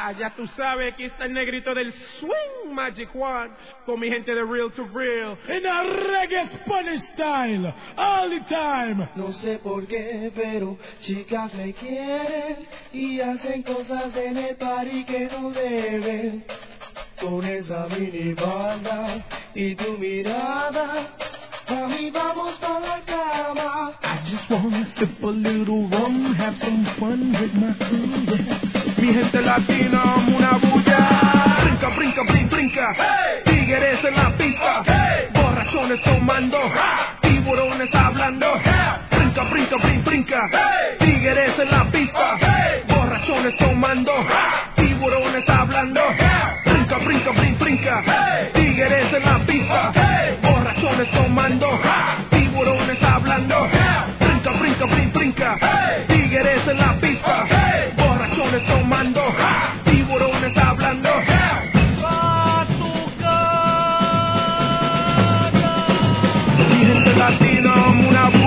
Ya tú sabes, aquí está el negrito del swing, Magic One, con mi gente de Real to Real. In a reggae Spanish style, all the time. No sé por qué, pero chicas me quieren y hacen cosas en el party que no deben. Con esa mini banda y tu mirada, a mí vamos pa' la cama. I just wanna sip a little rum, have some fun with my crew, yeah. Mi gente latina, una bulla. Brinca, brinca, brinca, brinca. Hey. Tigres en la pista. Okay. Borrachones tomando. Tiburones hablando. Brinca, brinca, brinca, brinca. Hey. Tigres en la pista. Okay. Borrachones tomando. Tiburones hablando. Brinca, brinca, brinca, brinca. Hey. Tigres en la pista. Okay. Borrachones tomando. Tiburones hablando. Brinca, brinca, brinca, brinca. Hey. Tigres en la pista. Okay. Borrachones tomando. Tiburones hablando. Mi gente latina, una